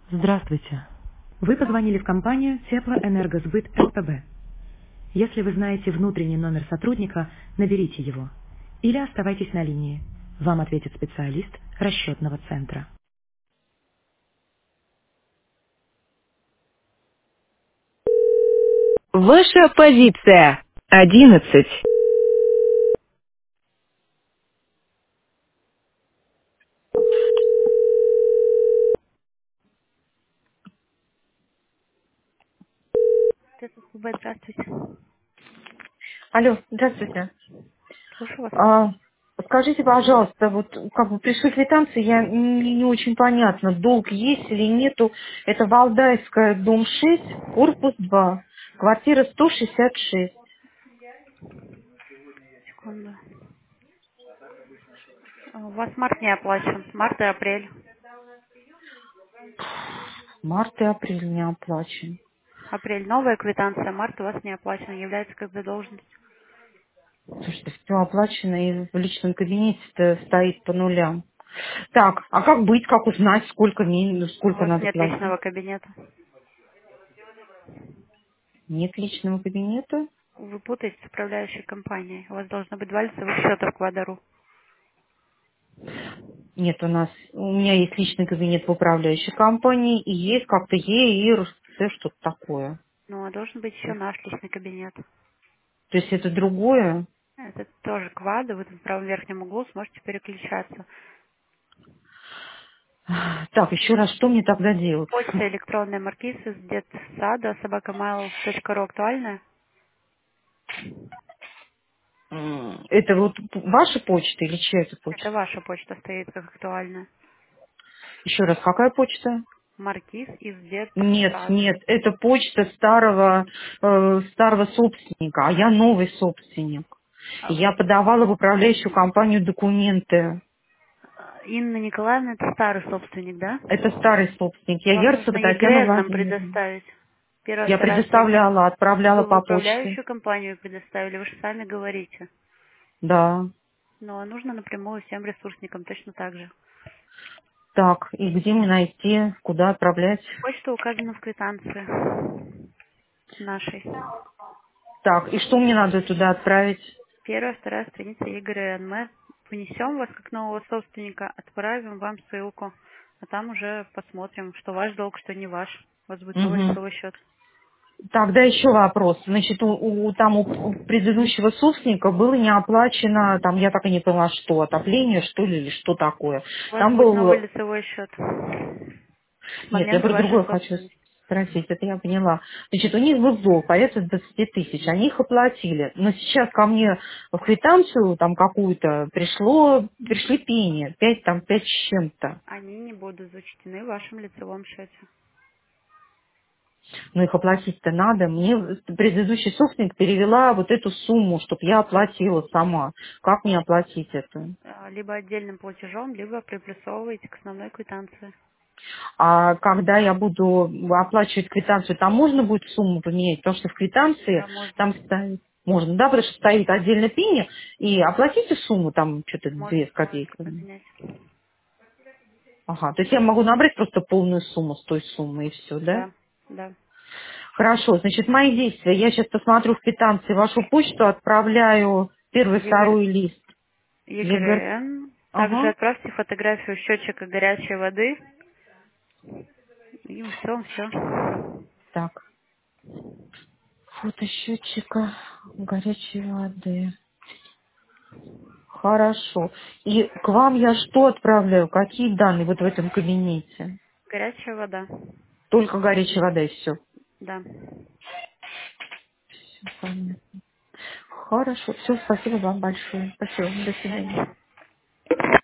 Здравствуйте. Вы позвонили в компанию Теплоэнергосбыт СПБ. Если вы знаете внутренний номер сотрудника, наберите его. Или оставайтесь на линии. Вам ответит специалист расчетного центра. Ваша позиция. 11. ТССБ, здравствуйте. Алло, здравствуйте. Слушаю вас. А, Скажите, пожалуйста, вот как бы пришли квитанции, я не очень понятно, долг есть или нету. Это Валдайская, дом 6, корпус 2, квартира 166. Секунду. У вас март не оплачен. Март и апрель. Март и апрель не оплачен. Апрель новая квитанция, март у вас не оплачен, является как задолженность. Слушайте, все оплачено и в личном кабинете стоит по нулям. Так, а как быть, как узнать, сколько, У сколько вас надо нет платить? личного кабинета. Нет личного кабинета? Вы путаете с управляющей компанией. У вас должно быть два лицевых счета в Квадару. Нет, у меня есть личный кабинет в управляющей компании, и есть как-то ЕИР, все что-то такое. Ну, а должен быть еще наш личный кабинет. То есть это другое? Это тоже Квада, вы в правом верхнем углу сможете переключаться. Так, еще раз, что мне тогда делать? Почта электронная маркиз из детсада собакамайл.ру актуальная. Это вот ваша почта или чья это Это почта? ваша почта стоит как актуальная. Еще раз, какая почта? Маркиз из Нет, детсада. нет, это почта старого собственника, а я новый собственник. И я подавала в управляющую компанию документы. Инна Николаевна, это старый собственник, да? Это старый собственник. Я Вам Ярцева нужно Татьяна ЕГРН нам Владимировна. предоставить. Первая, Я вторая страница. предоставляла, отправляла Вы в по почте. управляющую компанию предоставили, вы же сами говорите. Да. Но нужно напрямую всем ресурсникам точно так же. Так, и где мне найти, куда отправлять? Почта указана в квитанции нашей. Так, и что мне надо туда отправить? Первая, вторая страница ЕГРН. Мы внесем вас как нового собственника, отправим вам ссылку. А там уже посмотрим, что ваш долг, что не ваш. У вас будет новый Угу. лицевой счет. Тогда еще вопрос. Значит, у предыдущего собственника было не оплачено, там я так и не поняла, что, отопление, что ли, или что такое. У вас Там будет новый был. лицевой счет с Нет, я момента про вашей другое хочу собственности. спросить, это я поняла. Значит, у них был долг порядка 20 тысяч, они их оплатили. Но сейчас ко мне в квитанцию там какую-то пришли пени, 5 с чем-то. Они не будут зачтены в вашем лицевом счете. Но их оплатить-то надо. Мне предыдущий собственник перевела вот эту сумму, чтобы я оплатила сама. Как мне оплатить это? Либо отдельным платежом, либо приплюсовываете к основной квитанции. А когда я буду оплачивать квитанцию, там можно будет сумму поменять? Потому что в квитанции Да, можно. там стоит... Можно, да, потому что стоит отдельно пени, и оплатите сумму, там что-то 2 с Можете копейками. поменять. Ага, то есть я могу набрать просто полную сумму с той суммы, и все, да? Да, да. Хорошо, значит, мои действия. Я сейчас посмотрю в квитанции вашу почту, отправляю первый, второй лист. ЕГР. ЕГРН. Также Ага. отправьте фотографию счетчика горячей воды. И все. Так, фото счетчика горячей воды. Хорошо. И к вам я что отправляю? Какие данные вот в этом кабинете? Горячая вода. Только горячая вода и все. Да. Понятно. Хорошо. Все, спасибо вам большое. Спасибо. До До свидания. свидания.